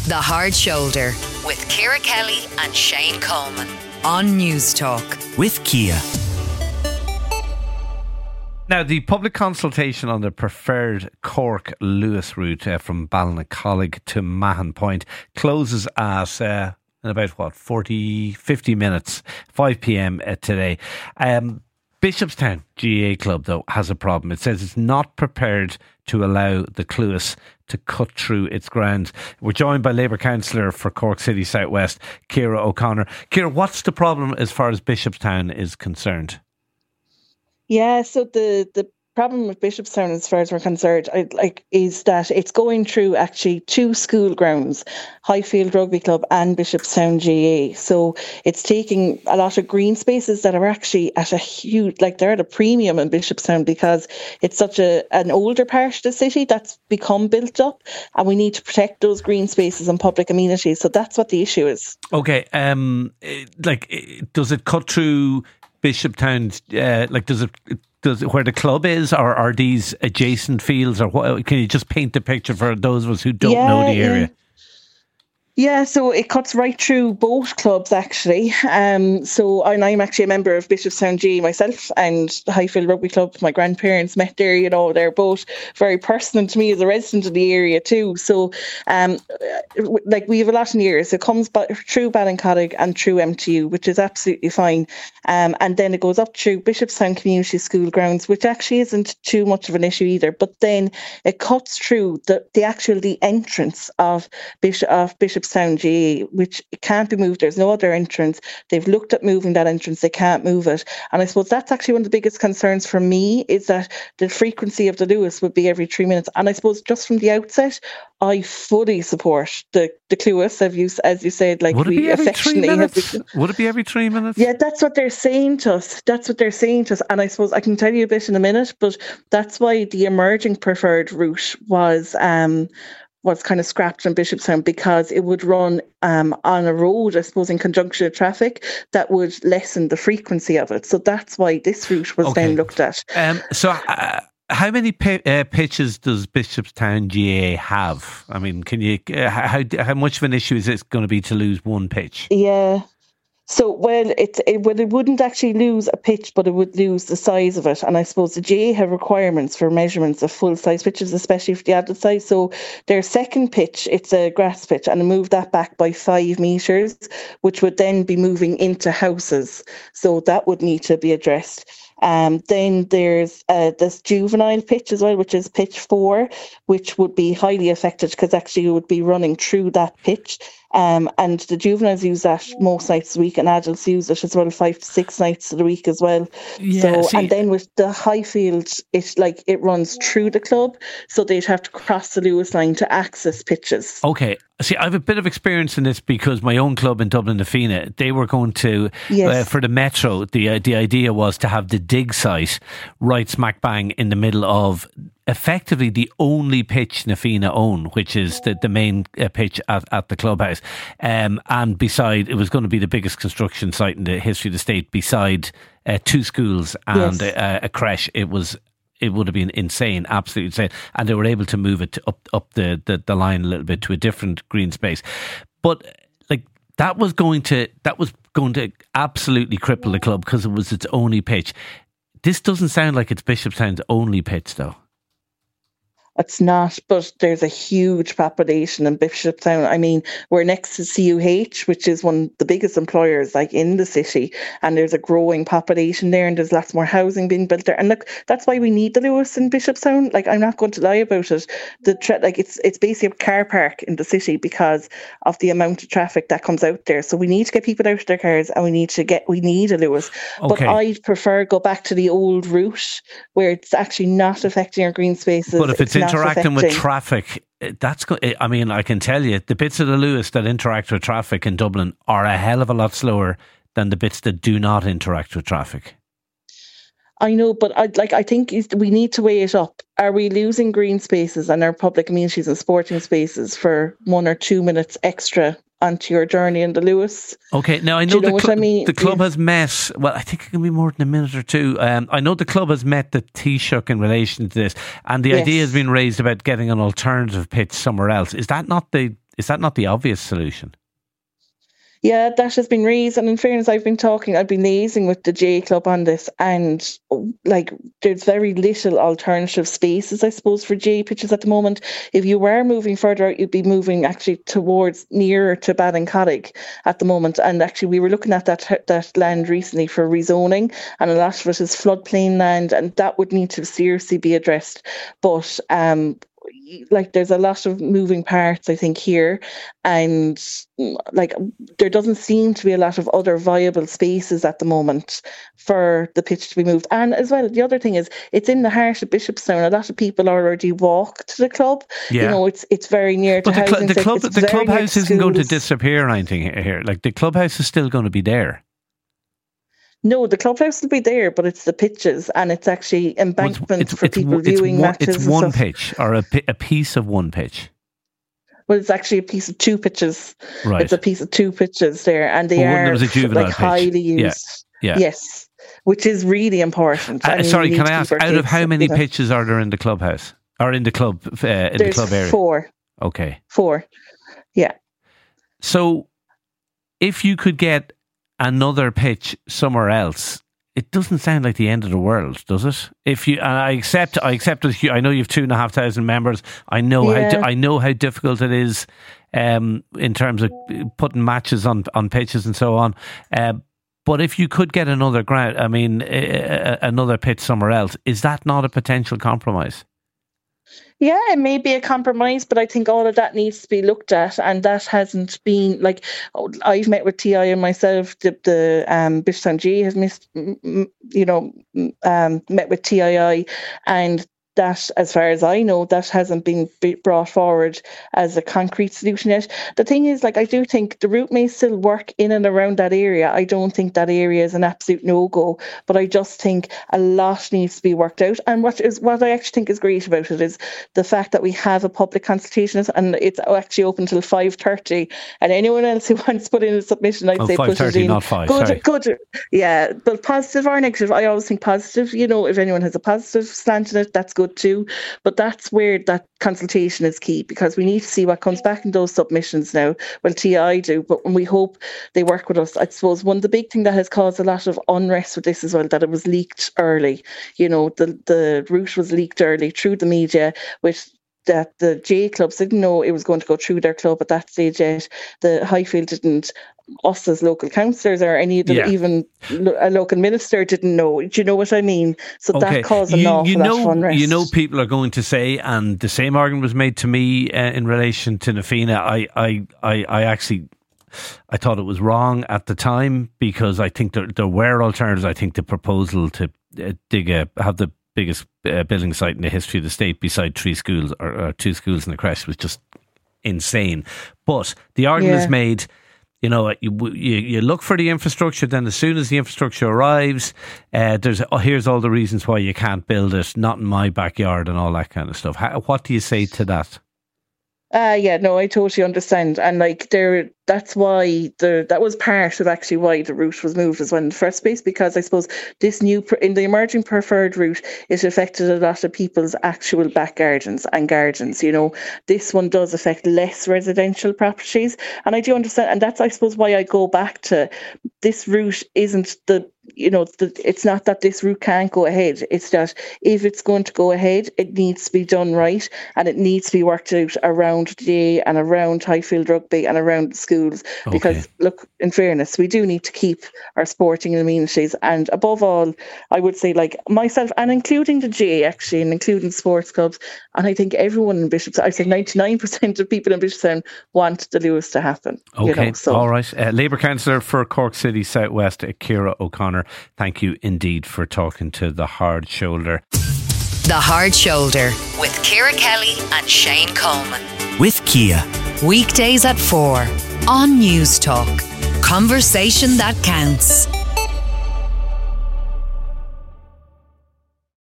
The Hard Shoulder with Ciara Kelly and Shane Coleman on News Talk with Kia. Now, the public consultation on the preferred Cork-Lewis route from Ballincollig to Mahon Point closes at in about 50 minutes, 5 p.m. today. Bishopstown GAA Club, though, has a problem. It says it's not prepared to allow the Cluis to cut through its grounds. We're joined by Labour Councillor for Cork City South West, Ciara O'Connor. Ciara, what's the problem as far as Bishopstown is concerned? Yeah, so the problem with Bishopstown, as far as we're concerned, is that it's going through actually two school grounds, Highfield Rugby Club and Bishopstown GAA. So it's taking a lot of green spaces that are actually at a huge, they're at a premium in Bishopstown because it's such an older part of the city that's become built up, and we need to protect those green spaces and public amenities. So that's what the issue is. Okay, does it cut through Bishopstown's, does it where the club is, or are these adjacent fields, or what? Can you just paint the picture for those of us who don't know the area? Yeah, so it cuts right through both clubs, actually. And I'm actually a member of Bishopstown GAA myself, and Highfield Rugby Club. My grandparents met there, they're both very personal to me as a resident of the area too. So, we have a lot in the area. So it comes through Ballincollig and through MTU, which is absolutely fine. And then it goes up through Bishopstown Community School grounds, which actually isn't too much of an issue either. But then it cuts through the entrance of Bishopstown GAA, which can't be moved. There's no other entrance. They've looked at moving that entrance. They can't move it. And I suppose that's actually one of the biggest concerns for me, is that the frequency of the Luas would be every 3 minutes. And I suppose just from the outset, I fully support the Cluis, as you said, would it be every 3 minutes? Would it be every 3 minutes? Yeah, that's what they're saying to us. And I suppose I can tell you a bit in a minute, but that's why the emerging preferred route was kind of scrapped in Bishopstown, because it would run on a road, I suppose, in conjunction with traffic that would lessen the frequency of it. So that's why this route was then looked at. How many pitches does Bishopstown GAA have? I mean, can you? How much of an issue is it going to be to lose one pitch? Yeah. So, it wouldn't actually lose a pitch, but it would lose the size of it. And I suppose the GAA have requirements for measurements of full-size pitches, especially for the adult size. So their second pitch, it's a grass pitch, and move that back by 5 metres, which would then be moving into houses. So that would need to be addressed. Then there's this juvenile pitch as well, which is pitch 4, which would be highly affected because actually it would be running through that pitch. And the juveniles use that most nights a week, and adults use it as well 5 to 6 nights of the week as well. Yeah, and then with the Highfield, it runs through the club, so they'd have to cross the Lewis line to access pitches. Okay. See, I have a bit of experience in this because my own club in Dublin, the Fina, they were going to, for the Metro, the idea was to have the dig site right smack bang in the middle of effectively the only pitch Na Fianna own, which is the main pitch at the clubhouse. And beside, it was going to be the biggest construction site in the history of the state, beside 2 schools and a creche. It would have been insane, absolutely insane. And they were able to move it up the line a little bit to a different green space. But that was going to absolutely cripple the club because it was its only pitch. This doesn't sound like it's Bishopstown's only pitch, though. It's not, but there's a huge population in Bishopstown. I mean, we're next to CUH, which is one of the biggest employers in the city, and there's a growing population there, and there's lots more housing being built there. And look, that's why we need the Luas in Bishopstown. I'm not going to lie about it. It's basically a car park in the city because of the amount of traffic that comes out there. So we need to get people out of their cars, and we need a Luas. Okay. But I'd prefer go back to the old route where it's actually not affecting our green spaces. But if it's interacting with traffic, that's good. I mean, I can tell you the bits of the Luas that interact with traffic in Dublin are a hell of a lot slower than the bits that do not interact with traffic. I know, but I think we need to weigh it up. Are we losing green spaces and our public amenities and sporting spaces for 1 or 2 minutes extra onto your journey in the Luas? Okay, now I know, the club has met, well, I think it can be more than a minute or two. I know the club has met the Taoiseach in relation to this, and the idea has been raised about getting an alternative pitch somewhere else. Is that not the not the obvious solution? Yeah, that has been raised, and in fairness, I've been liaising with the J Club on this, and like there's very little alternative spaces, I suppose, for J pitches at the moment. If you were moving further out, you'd be moving actually towards nearer to Ballincollig at the moment. And actually, we were looking at that land recently for rezoning, and a lot of it is floodplain land, and that would need to seriously be addressed. But like there's a lot of moving parts, I think, here, and like there doesn't seem to be a lot of other viable spaces at the moment for the pitch to be moved. And as well, the other thing is it's in the heart of Bishopstown. A lot of people already walk to the club. Yeah. You know, it's very near to housing. The clubhouse isn't going to disappear or anything here. Like the clubhouse is still going to be there. No, the clubhouse will be there, but it's the pitches, and it's actually embankments for people viewing matches. It's one pitch, or a piece of one pitch. Well, it's actually a piece of two pitches. Right. It's a piece of two pitches there, and they are like highly used. Yeah. Yes, which is really important. Sorry, can I ask, out of how many pitches are there in the clubhouse, or in the club the club area? 4. Okay. 4. Yeah. So, if you could get another pitch somewhere else, it doesn't sound like the end of the world, does it? I accept that I know you've 2,500 members. I know how difficult it is in terms of putting matches on pitches and so on. But if you could get another another pitch somewhere else, is that not a potential compromise? Yeah, it may be a compromise, but I think all of that needs to be looked at, and that hasn't been, like, I've met with TI and myself. The Bishopstown G has met with TII, and that, as far as I know, that hasn't been brought forward as a concrete solution yet. The thing is, like, I do think the route may still work in and around that area. I don't think that area is an absolute no-go, but I just think a lot needs to be worked out. And what I actually think is great about it is the fact that we have a public consultation, and it's actually open till 5:30. And anyone else who wants to put in a submission, I'd say put it in. Not 5. Good. Yeah, but positive or negative, I always think positive. You know, if anyone has a positive slant in it, that's good too. But that's where that consultation is key, because we need to see what comes back in those submissions now. Well, TI do, but we hope they work with us. I suppose one of the big thing that has caused a lot of unrest with this as well, that it was leaked early. You know, the route was leaked early through the media, which that the J clubs didn't know it was going to go through their club at that stage yet. The Highfield didn't. Us as local councillors or even a local minister didn't know. Do you know what I mean? So that caused an awful lot of unrest. You know, people are going to say, and the same argument was made to me in relation to Na Fianna. I thought it was wrong at the time, because I think there were alternatives. I think the proposal to have the biggest building site in the history of the state beside 3 schools or 2 schools and a creche was just insane. But the argument is made, you know, you look for the infrastructure, then as soon as the infrastructure arrives, here's all the reasons why you can't build it, not in my backyard and all that kind of stuff. What do you say to that? I totally understand. And like that's why that was part of actually why the route was moved as well in the first place, because I suppose this in the emerging preferred route, it affected a lot of people's actual back gardens and gardens. You know, this one does affect less residential properties, and I do understand. And that's, I suppose, why I go back to this route isn't it's not that this route can't go ahead. It's that if it's going to go ahead, it needs to be done right, and it needs to be worked out around J and around Highfield Rugby and around the schools. Okay. Because look, in fairness, we do need to keep our sporting amenities, and above all, I would say, like myself, and including the J actually, and including sports clubs, and I think everyone in Bishopstown, I say 99% of people in Bishopstown want the Lewis to happen. Okay, all right. Labour Councillor for Cork City South West, Ciara O'Connor, thank you indeed for talking to The Hard Shoulder. The Hard Shoulder with Ciara Kelly and Shane Coleman. With Kia. Weekdays at 4 on News Talk. Conversation that counts.